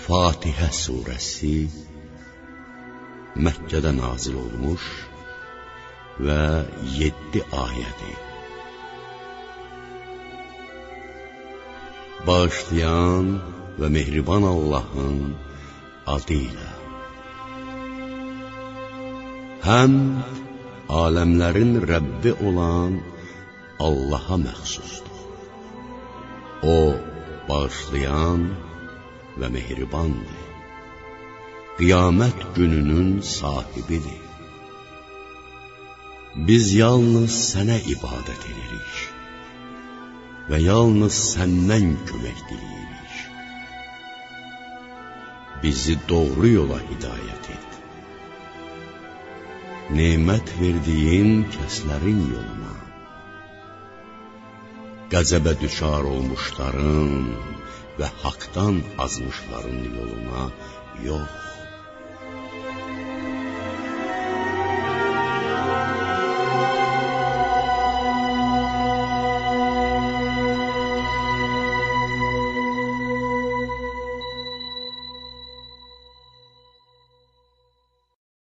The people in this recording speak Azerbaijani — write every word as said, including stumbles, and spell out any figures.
Fatihə surəsi Məkkədə nazil olmuş və yeddi ayədir. Bağışlayan və mehriban Allahın adıyla. Həmd aləmlərin Rəbbi olan Allaha məxsusdur. O bağışlayan və mehribandır. Qiyamət gününün sahibidir. Biz yalnız sənə ibadət edirik və yalnız səndən kömək diləyirik. Bizi doğru yola hidayət et. Nemət verdiyin kəslərin yoluna, qəzəbə düşar olmuşların və haqdan azmışların yoluna yox.